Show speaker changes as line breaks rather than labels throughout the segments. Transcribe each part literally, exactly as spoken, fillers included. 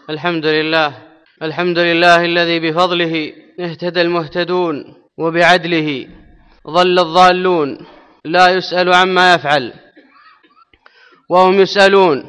الحمد لله الحمد لله الذي بفضله اهتدى المهتدون وبعدله ضل الضالون، لا يسأل عما يفعل وهم يسألون.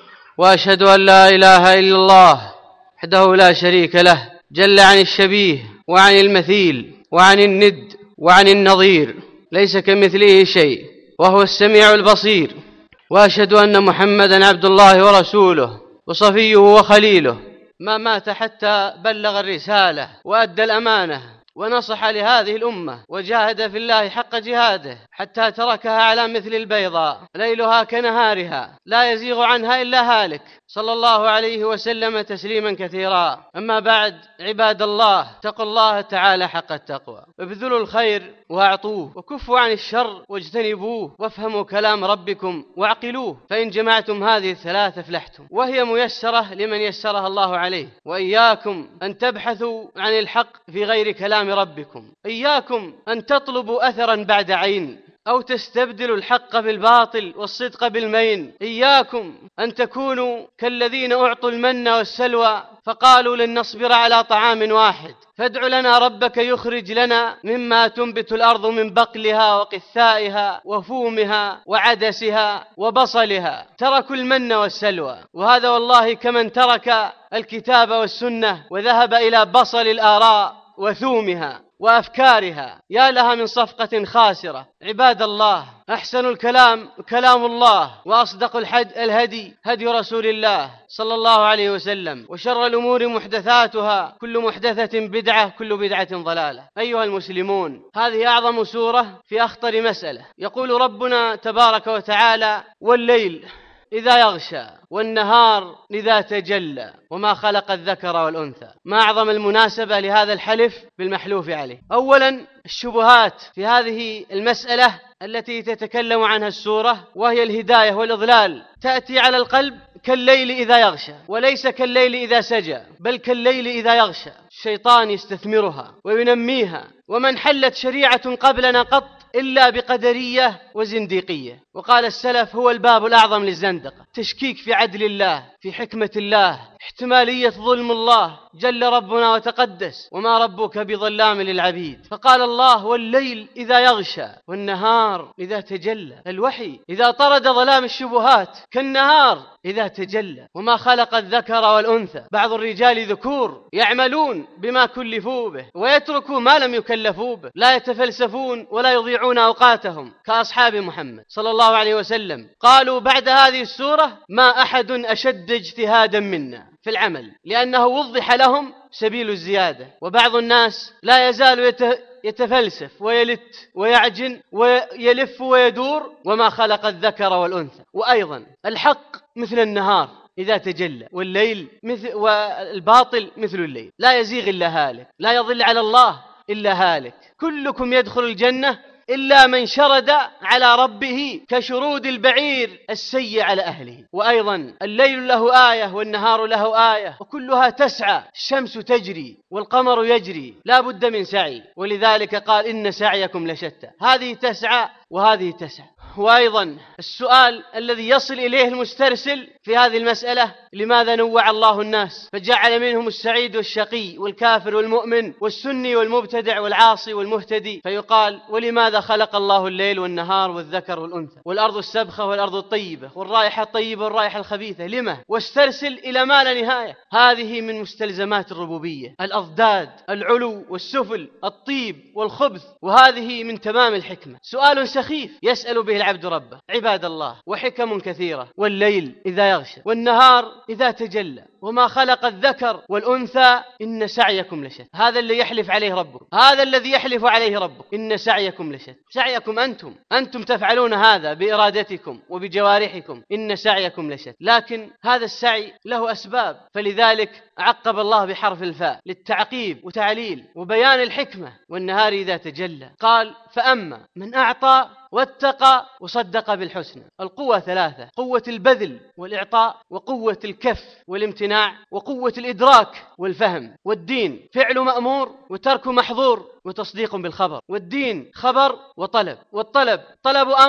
وأشهد أن لا إله إلا الله وحده لا شريك له، جل عن الشبيه وعن المثيل وعن الند وعن النظير، ليس كمثله شيء وهو السميع البصير. وأشهد أن محمدًا عبد الله ورسوله وصفيه وخليله، ما مات حتى بلغ الرسالة وأدى الأمانة ونصح لهذه الأمة وجاهد في الله حق جهاده حتى تركها على مثل البيضاء ليلها كنهارها لا يزيغ عنها إلا هالك، صلى الله عليه وسلم تسليما كثيرا. أما بعد، عباد الله، اتقوا الله تعالى حق التقوى، ابذلوا الخير وأعطوه، وكفوا عن الشر واجتنبوه، وافهموا كلام ربكم واعقلوه، فإن جمعتم هذه الثلاثة فلحتم، وهي ميسرة لمن يسرها الله عليه. وإياكم أن تبحثوا عن الحق في غير كلام ربكم، إياكم أن تطلبوا أثرا بعد عين أو تستبدلوا الحق بالباطل والصدق بالمين. إياكم أن تكونوا كالذين أعطوا المن والسلوى فقالوا لن نصبر على طعام واحد فادع لنا ربك يخرج لنا مما تنبت الأرض من بقلها وقثائها وفومها وعدسها وبصلها. تركوا المن والسلوى، وهذا والله كمن ترك الكتاب والسنة وذهب إلى بصل الآراء وثومها وأفكارها. يا لها من صفقة خاسرة. عباد الله، أحسن الكلام كلام الله، وأصدق الحد الهدي هدي رسول الله صلى الله عليه وسلم، وشر الأمور محدثاتها، كل محدثة بدعة، كل بدعة ضلالة. أيها المسلمون، هذه أعظم سورة في أخطر مسألة. يقول ربنا تبارك وتعالى: والليل إذا يغشى والنهار إذا تجلى وما خلق الذكر والأنثى. ما أعظم المناسبة لهذا الحلف بالمحلوف عليه. أولا، الشبهات في هذه المسألة التي تتكلم عنها السورة، وهي الهداية والإضلال، تأتي على القلب كالليل إذا يغشى، وليس كالليل إذا سجى، بل كالليل إذا يغشى. الشيطان يستثمرها وينميها، ومن حلت شريعة قبلنا قط إلا بقدرية وزنديقية. وقال السلف: هو الباب الأعظم للزندقة. تشكيك في عدل الله، في حكمة الله، احتمالية ظلم الله جل ربنا وتقدس، وما ربك بظلام للعبيد. فقال الله: والليل إذا يغشى والنهار إذا تجلى. الوحي إذا طرد ظلام الشبهات كالنهار إذا تجلى. وما خلق الذكر والأنثى. بعض الرجال ذكور يعملون بما كلفوا به ويتركوا ما لم يكلفوا به، لا يتفلسفون ولا يضيعون أوقاتهم كأصحاب محمد صلى الله عليه وسلم. قالوا بعد هذه السورة: ما أحد أشد اجتهادا منا في العمل، لأنه وضح لهم سبيل الزيادة. وبعض الناس لا يزال يتفلسف ويلت ويعجن ويلف ويدور. وما خلق الذكر والأنثى. وأيضا الحق مثل النهار إذا تجلى، والليل مثل والباطل مثل الليل، لا يزيغ إلا هالك، لا يضل على الله إلا هالك. كلكم يدخل الجنة إلا من شرد على ربه كشرود البعير السيء على أهله. وأيضا الليل له آية والنهار له آية، وكلها تسعى. الشمس تجري والقمر يجري، لا بد من سعي، ولذلك قال: إن سعيكم لشتى. هذه تسعى وهذه تسعى. وأيضا السؤال الذي يصل إليه المسترسل في هذه المسألة: لماذا نوع الله الناس فجعل منهم السعيد والشقي والكافر والمؤمن والسني والمبتدع والعاصي والمهتدي؟ فيقال: ولماذا خلق الله الليل والنهار والذكر والأنثى والأرض السبخة والأرض الطيبة والرائحة الطيبة والرائحة الخبيثة؟ لما؟ واسترسل إلى ما لا نهاية. هذه من مستلزمات الربوبية: الأضداد، العلو والسفل، الطيب والخبث، وهذه من تمام الحكمة. سؤال سخيف يسأل به العبد ربه. عباد الله، وحكم كثيرة. والليل إذا يغشى والنهار إذا تجلى وما خلق الذكر والأنثى إن سعيكم لشتى. هذا اللي يحلف عليه ربكم، هذا الذي يحلف عليه ربكم، إن سعيكم لشتى. سعيكم أنتم أنتم تفعلون هذا بإرادتكم وبجوارحكم، إن سعيكم لشتى. لكن هذا السعي له أسباب، فلذلك عقب الله بحرف الفاء للتعقيب وتعليل وبيان الحكمة. والنهار إذا تجلى قال: فأما من أعطى واتقى وصدق بالحسنى. القوة ثلاثة: قوة البذل والإعطاء، وقوة الكف والامتناع، وقوة الإدراك والفهم. والدين فعل مأمور وترك محظور وتصديق بالخبر. والدين خبر وطلب، والطلب طلب أمر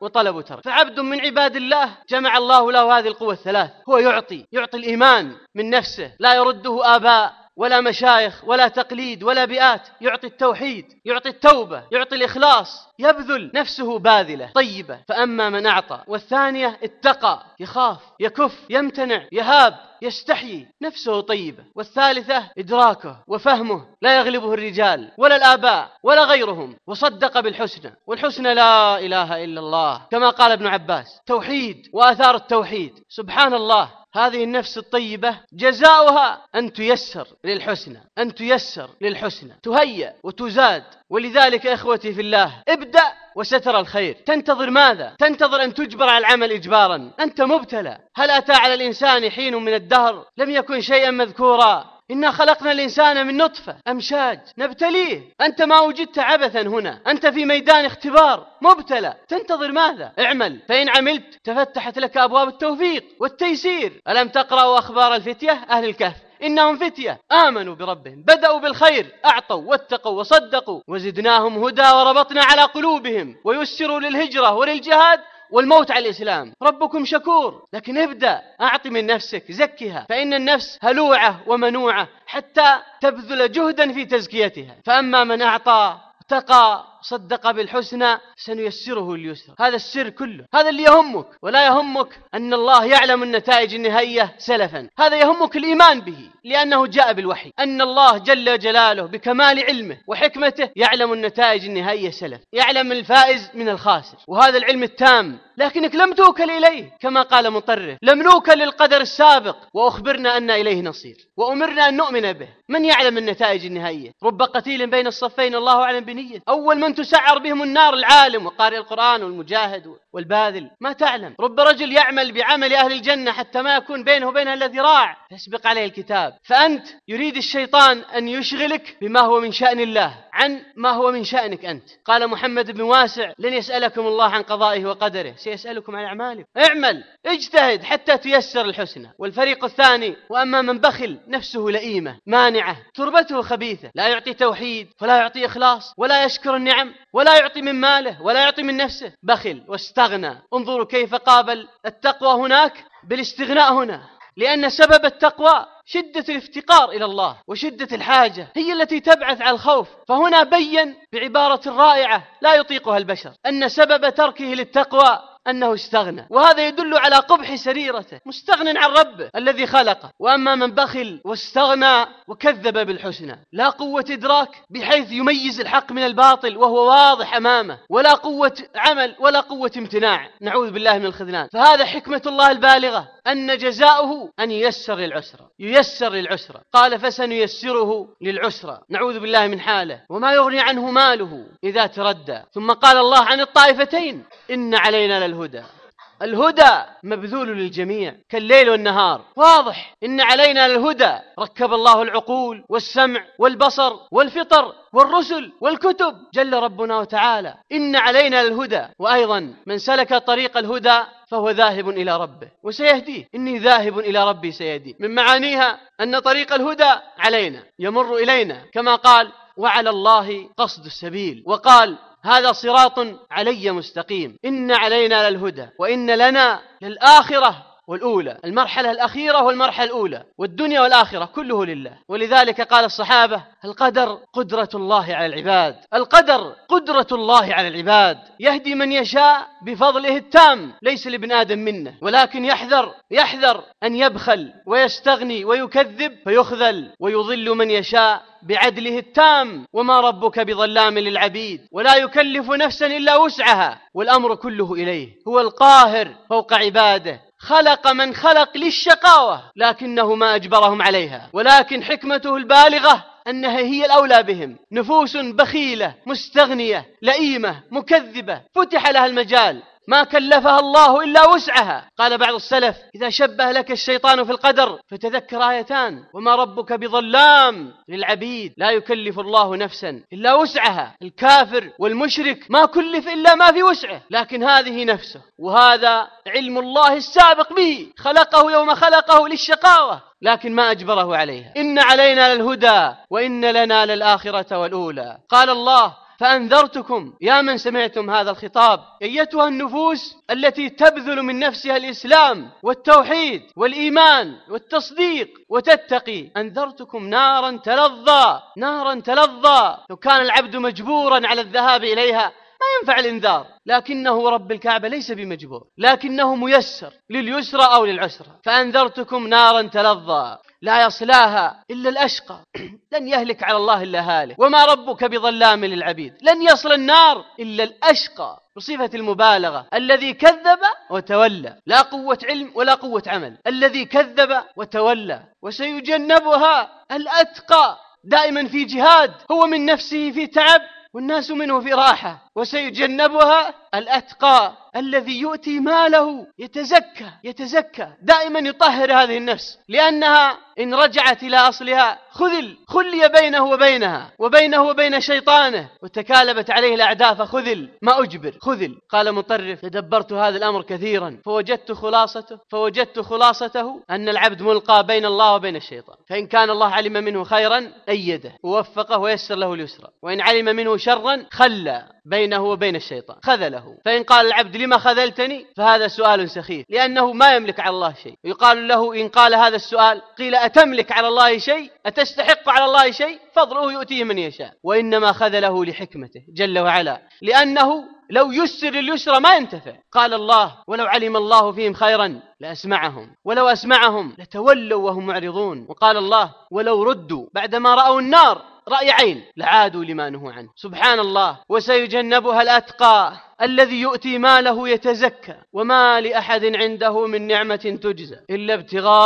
وطلب وترك. فعبد من عباد الله جمع الله له هذه القوة الثلاث، هو يعطي يعطي الإيمان من نفسه، لا يرده آباء ولا مشايخ ولا تقليد ولا بيئات، يعطي التوحيد، يعطي التوبة، يعطي الإخلاص، يبذل نفسه باذلة طيبة. فأما من أعطى. والثانية اتقى، يخاف، يكف، يمتنع، يهاب، يستحيي، نفسه طيبة. والثالثة إدراكه وفهمه، لا يغلبه الرجال ولا الآباء ولا غيرهم، وصدق بالحسنى، والحسنى لا إله إلا الله كما قال ابن عباس. توحيد وآثار التوحيد، سبحان الله. هذه النفس الطيبة جزاؤها أن تيسر للحسنى، أن تيسر للحسنى، تهيأ وتزاد. ولذلك إخوتي في الله، ابدأ وسترى الخير. تنتظر ماذا؟ تنتظر أن تجبر على العمل إجبارا؟ أنت مبتلى. هل أتى على الإنسان حين من الدهر لم يكن شيئا مذكورا؟ إنا خلقنا الإنسان من نطفة أمشاج نبتليه. أنت ما وجدت عبثا هنا، أنت في ميدان اختبار، مبتلى. تنتظر ماذا؟ اعمل، فإن عملت تفتحت لك أبواب التوفيق والتيسير. ألم تقرأوا أخبار الفتية أهل الكهف؟ إنهم فتية آمنوا بربهم، بدأوا بالخير، أعطوا واتقوا وصدقوا، وزدناهم هدى وربطنا على قلوبهم، ويسروا للهجرة وللجهاد والموت على الإسلام. ربكم شكور. لكن ابدأ، أعطي من نفسك، زكها، فإن النفس هلوعة ومنوعة حتى تبذل جهدا في تزكيتها. فأما من أعطى اتقى صدق بالحسنى سنيسره اليسر. هذا السر كله، هذا اللي يهمك. ولا يهمك أن الله يعلم النتائج النهائية سلفا، هذا يهمك الإيمان به، لأنه جاء بالوحي أن الله جل جلاله بكمال علمه وحكمته يعلم النتائج النهائية سلف، يعلم الفائز من الخاسر، وهذا العلم التام. لكنك لم توكل إليه كما قال مطرف، لم نوكل للقدر السابق وأخبرنا أن إليه نصير، وأمرنا أن نؤمن به. من يعلم النتائج النهائية؟ رب قتيل بين الصفين الله أعلم بنية. أول من تسعر بهم النار العالم وقارئ القرآن والمجاهد والباذل، ما تعلم. رب رجل يعمل بعمل أهل الجنة حتى ما يكون بينه وبينها إلا ذراع يسبق عليه الكتاب. فأنت يريد الشيطان أن يشغلك بما هو من شأن الله عن ما هو من شأنك أنت. قال محمد بن واسع: لن يسألكم الله عن قضائه وقدره، سيسألكم عن أعمالكم. اعمل، اجتهد حتى تيسر الحسنى. والفريق الثاني: وأما من بخل نفسه لئيمة مانعة تربته خبيثة، لا يعطي توحيد ولا يعطي إخلاص ولا يشكر النعم ولا يعطي من ماله ولا يعطي من نفسه، بخل واستغنى. انظروا كيف قابل التقوى هناك بالاستغناء هنا، لأن سبب التقوى شدة الافتقار إلى الله وشدة الحاجة هي التي تبعث على الخوف. فهنا بين بعبارة رائعة لا يطيقها البشر أن سبب تركه للتقوى أنه استغنى، وهذا يدل على قبح سريرته، مستغن عن ربه الذي خلقه. وأما من بخل واستغنى وكذب بالحسنى، لا قوة إدراك بحيث يميز الحق من الباطل وهو واضح أمامه، ولا قوة عمل ولا قوة امتناع، نعوذ بالله من الخذلان. فهذا حكمة الله البالغة أن جزاؤه أن ييسر للعسرة، ييسر للعسرة. قال: فسنيسره للعسرة، نعوذ بالله من حاله، وما يغني عنه ماله إذا تردى. ثم قال الله عن الطائفتين: إن علينا للهدى. الهدى مبذول للجميع كالليل والنهار، واضح. إن علينا للهدى، ركب الله العقول والسمع والبصر والفطر والرسل والكتب جل ربنا وتعالى. إن علينا للهدى. وأيضا من سلك طريق الهدى فهو ذاهب إلى ربه وسيهديه. إني ذاهب إلى ربي سيهديه، من معانيها أن طريق الهدى علينا، يمر إلينا، كما قال: وعلى الله قصد السبيل، وقال: هذا صراط علي مستقيم. إن علينا للهدى وإن لنا للآخرة والأولى، المرحلة الأخيرة والمرحلة الأولى، والدنيا والآخرة كله لله. ولذلك قال الصحابة: القدر قدرة الله على العباد، القدر قدرة الله على العباد، يهدي من يشاء بفضله التام، ليس لابن آدم منه، ولكن يحذر يحذر أن يبخل ويستغني ويكذب فيخذل، ويضل من يشاء بعدله التام. وما ربك بظلام للعبيد، ولا يكلف نفسا إلا وسعها، والأمر كله إليه. هو القاهر فوق عباده، خلق من خلق للشقاوة لكنه ما أجبرهم عليها، ولكن حكمته البالغة أنها هي الأولى بهم. نفوس بخيلة مستغنية لئيمة مكذبة فتح لها المجال، ما كلفها الله إلا وسعها. قال بعض السلف: إذا شبه لك الشيطان في القدر فتذكر آيتان: وما ربك بظلام للعبيد، لا يكلف الله نفسا إلا وسعها. الكافر والمشرك ما كلف إلا ما في وسعه، لكن هذه نفسه، وهذا علم الله السابق به، خلقه يوم خلقه للشقاوة لكن ما أجبره عليها. إن علينا للهدى وإن لنا للآخرة والأولى. قال الله: فأنذرتكم يا من سمعتم هذا الخطاب أيتها النفوس التي تبذل من نفسها الإسلام والتوحيد والإيمان والتصديق وتتقي، أنذرتكم نارا تلظى، نارا تلظى. لو كان العبد مجبورا على الذهاب إليها ما ينفع الإنذار، لكنه رب الكعبة ليس بمجبور، لكنه ميسر لليسرى أو للعسرى. فأنذرتكم نارا تلظى لا يصلاها إلا الأشقى، لن يهلك على الله إلا هالك، وما ربك بظلام للعبيد، لن يصل النار إلا الأشقى بصفة المبالغة، الذي كذب وتولى، لا قوة علم ولا قوة عمل، الذي كذب وتولى. وسيجنبها الأتقى، دائما في جهاد، هو من نفسه في تعب والناس منه في راحة. وسيجنبها الأتقى الذي يؤتي ماله يتزكى، يتزكى دائما، يطهر هذه النفس، لأنها إن رجعت إلى أصلها خذل، خلي بينه وبينها وبينه وبين شيطانه، وتكالبت عليه الأعداء فخذل ما أجبر، خذل. قال مطرف: تدبرت هذا الأمر كثيرا فوجدت خلاصته فوجدت خلاصته أن العبد ملقى بين الله وبين الشيطان، فإن كان الله علم منه خيرا أيده ووفقه ويسر له اليسرى، وإن علم منه شرا خلى بينه وبين الشيطان، خذله. فإن قال العبد: لما خذلتني؟ فهذا سؤال سخيف، لأنه ما يملك على الله شيء. يقال له إن قال هذا السؤال قيل: أتملك على الله شيء؟ أتستحق على الله شيء؟ فضله يؤتيه من يشاء. وإنما خذله لحكمته جل وعلا، لأنه لو يسر اليسر ما ينتفع. قال الله: ولو علم الله فيهم خيرا لأسمعهم، ولو أسمعهم لتولوا وهم معرضون. وقال الله: ولو ردوا بعدما رأوا النار رأي عين لعادوا لما نهوا عنه. سبحان الله. وسيجنبها الأتقى الذي يؤتي ماله يتزكى، وما لأحد عنده من نعمة تجزى إلا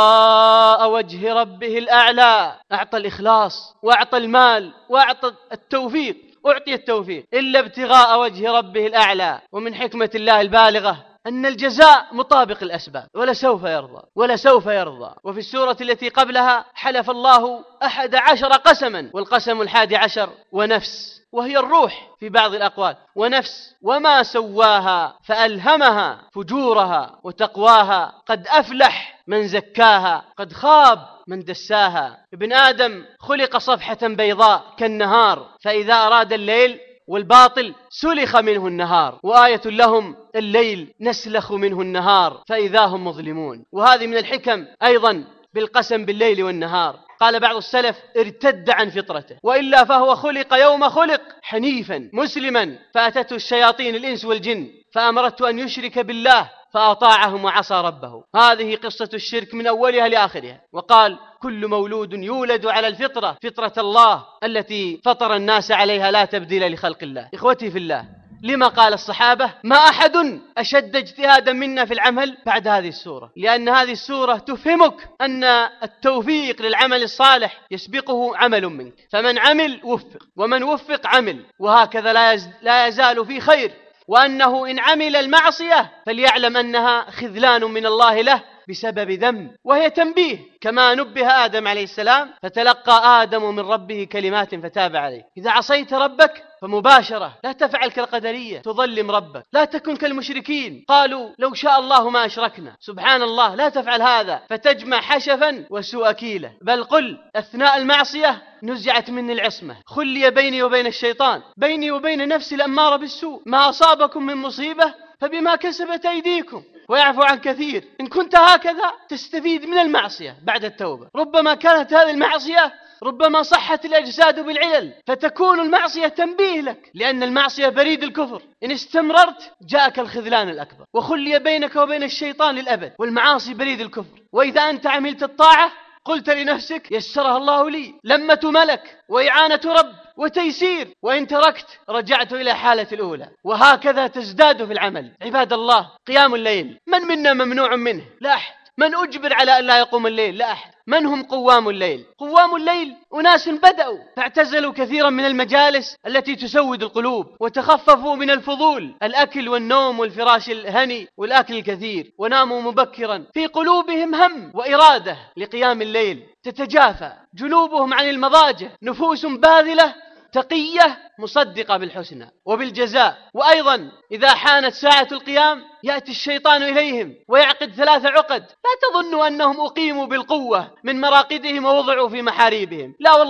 ابتغاء وجه ربه الأعلى. أعطى الإخلاص وأعطى المال وأعطى التوفيق، أعطي التوفيق، إلا ابتغاء وجه ربه الأعلى. ومن حكمة الله البالغة أن الجزاء مطابق الأسباب، ولسوف يرضى ولسوف يرضى. وفي السورة التي قبلها حلف الله أحد عشر قسما، والقسم الحادي عشر ونفس، وهي الروح في بعض الأقوال، ونفس وما سواها فألهمها فجورها وتقواها، قد أفلح من زكاها قد خاب من دساها. ابن آدم خلق صفحة بيضاء كالنهار، فإذا أراد الليل والباطل سلخ منه النهار، وآية لهم الليل نسلخ منه النهار فإذا هم مظلمون. وهذه من الحكم أيضا بالقسم بالليل والنهار. قال بعض السلف: ارتد عن فطرته، وإلا فهو خلق يوم خلق حنيفا مسلما، فأتته الشياطين الإنس والجن فأمرته أن يشرك بالله فأطاعهم وعصى ربه. هذه قصة الشرك من أولها لآخرها. وقال: كل مولود يولد على الفطرة، فطرة الله التي فطر الناس عليها لا تبديل لخلق الله. إخوتي في الله، لما قال الصحابة: ما أحد أشد اجتهادا منا في العمل بعد هذه السورة؟ لأن هذه السورة تفهمك أن التوفيق للعمل الصالح يسبقه عمل منك، فمن عمل وفق، ومن وفق عمل، وهكذا لا, يز... لا يزال في خير. وأنه إن عمل المعصية فليعلم أنها خذلان من الله له بسبب ذنب، وهي تنبيه، كما نبه آدم عليه السلام فتلقى آدم من ربه كلمات فتاب عليه. إذا عصيت ربك فمباشرة لا تفعل كالقدرية تظلم ربك، لا تكن كالمشركين قالوا لو شاء الله ما أشركنا. سبحان الله، لا تفعل هذا فتجمع حشفا وسوء كيلة، بل قل أثناء المعصية: نزعت مني العصمة، خلي بيني وبين الشيطان، بيني وبين نفسي الأمارة بالسوء، ما أصابكم من مصيبة فبما كسبت أيديكم ويعفو عن كثير. إن كنت هكذا تستفيد من المعصية بعد التوبة. ربما كانت هذه المعصية، ربما صحت الأجساد بالعلل، فتكون المعصية تنبيه لك، لأن المعصية بريد الكفر، إن استمررت جاءك الخذلان الأكبر، وخلي بينك وبين الشيطان للأبد. والمعاصي بريد الكفر. وإذا أنت عملت الطاعة قلت لنفسك: يسرها الله لي، لمة ملك وإعانة رب وتيسير، وإن تركت رجعت إلى حالة الأولى. وهكذا تزداد في العمل. عباد الله، قيام الليل من منا ممنوع منه؟ لا أحد. من أجبر على أن لا يقوم الليل؟ لا أحد. من هم قوام الليل؟ قوام الليل أناس بدأوا فاعتزلوا كثيرا من المجالس التي تسود القلوب، وتخففوا من الفضول، الأكل والنوم والفراش الهني والأكل الكثير، وناموا مبكرا. في قلوبهم هم وإرادة لقيام الليل، تتجافى جنوبهم عن المضاجع، نفوس باذلة تقية مصدقة بالحسنى وبالجزاء. وأيضا إذا حانت ساعة القيام يأتي الشيطان إليهم ويعقد ثلاث عقد. لا تظنوا أنهم أقيموا بالقوة من مراقدهم ووضعوا في محاريبهم، لا والله،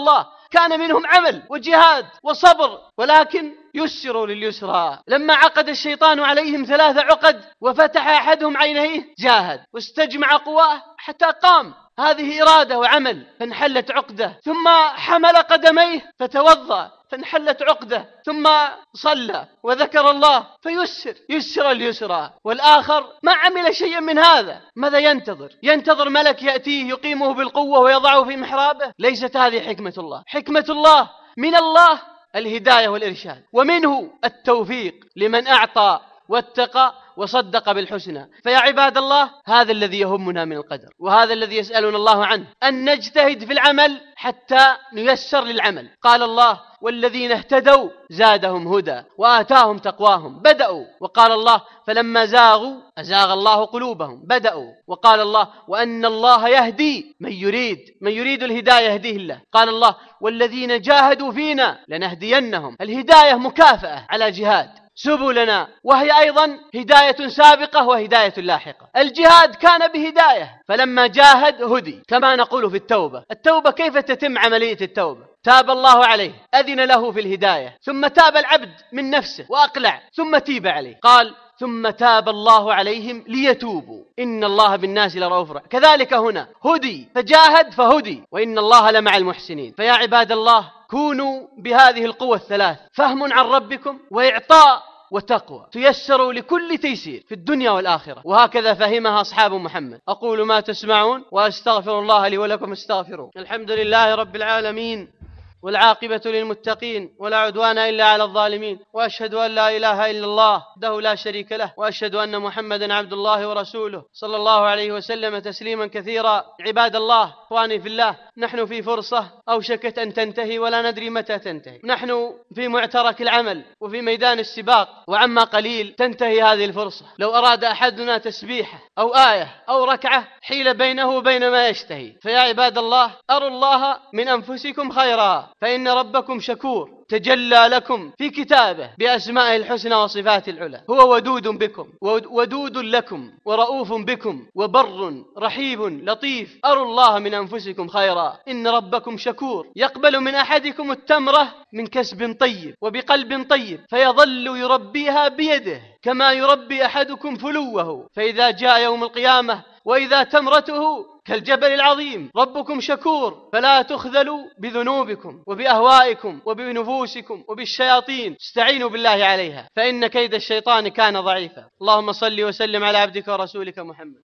كان منهم عمل وجهاد وصبر، ولكن يسروا لليسرى. لما عقد الشيطان عليهم ثلاث عقد وفتح أحدهم عينيه جاهد واستجمع قواه حتى قام، هذه إرادة وعمل، فانحلت عقدة. ثم حمل قدميه فتوضأ فانحلت عقدة، ثم صلى وذكر الله فيسر، يسر اليسرى. والآخر ما عمل شيئا من هذا، ماذا ينتظر؟ ينتظر ملك يأتيه يقيمه بالقوة ويضعه في محرابه؟ ليست هذه حكمة الله. حكمة الله من الله الهداية والإرشاد، ومنه التوفيق لمن أعطى واتقى وصدق بالحسنى. فيا عباد الله، هذا الذي يهمنا من القدر، وهذا الذي يسألنا الله عنه، أن نجتهد في العمل حتى نيسر للعمل. قال الله: والذين اهتدوا زادهم هدى وآتاهم تقواهم. بدأوا، وقال الله: فلما زاغوا أزاغ الله قلوبهم. بدأوا، وقال الله: وأن الله يهدي من يريد، من يريد الهداية يهديه الله. قال الله: والذين جاهدوا فينا لنهدينهم. الهداية مكافأة على جهاد سبلنا، وهي أيضا هداية سابقة وهداية لاحقة. الجهاد كان بهداية، فلما جاهد هدي، كما نقول في التوبة. التوبة كيف تتم عملية التوبة؟ تاب الله عليه، أذن له في الهداية، ثم تاب العبد من نفسه وأقلع، ثم تيب عليه. قال: ثم تاب الله عليهم ليتوبوا إن الله بالناس لرؤوف رحيم. كذلك هنا هدي، فجاهد فهدي، وإن الله لمع المحسنين. فيا عباد الله، كونوا بهذه القوة الثلاث: فهم عن ربكم، وإعطاء، وتقوى، تيسروا لكل تيسير في الدنيا والآخرة. وهكذا فهمها أصحاب محمد. أقول ما تسمعون وأستغفر الله لي ولكم، استغفروه. الحمد لله رب العالمين، والعاقبة للمتقين، ولا عدوان إلا على الظالمين، وأشهد أن لا إله إلا الله وحده لا شريك له، وأشهد أن محمدا عبد الله ورسوله صلى الله عليه وسلم تسليما كثيرا. عباد الله، إخواني في الله، نحن في فرصة أوشكت أن تنتهي ولا ندري متى تنتهي. نحن في معترك العمل وفي ميدان السباق، وعما قليل تنتهي هذه الفرصة. لو أراد أحدنا تسبيحة أو آية أو ركعة حيل بينه وبين ما يشتهي. فيا عباد الله، أروا الله من أنفسكم خيرا، فإن ربكم شكور تجلى لكم في كتابه بأسمائه الحسنى وصفاته العلى. هو ودود بكم، ودود لكم، ورؤوف بكم، وبر رحيب لطيف. أروا الله من أنفسكم خيرا، إن ربكم شكور يقبل من أحدكم التمرة من كسب طيب وبقلب طيب، فيظل يربيها بيده كما يربي أحدكم فلوه، فإذا جاء يوم القيامة وإذا تمرته كالجبل العظيم. ربكم شكور، فلا تخذلوا بذنوبكم وبأهوائكم وبنفوسكم وبالشياطين، استعينوا بالله عليها، فإن كيد الشيطان كان ضعيفا. اللهم صل وسلم على عبدك ورسولك محمد.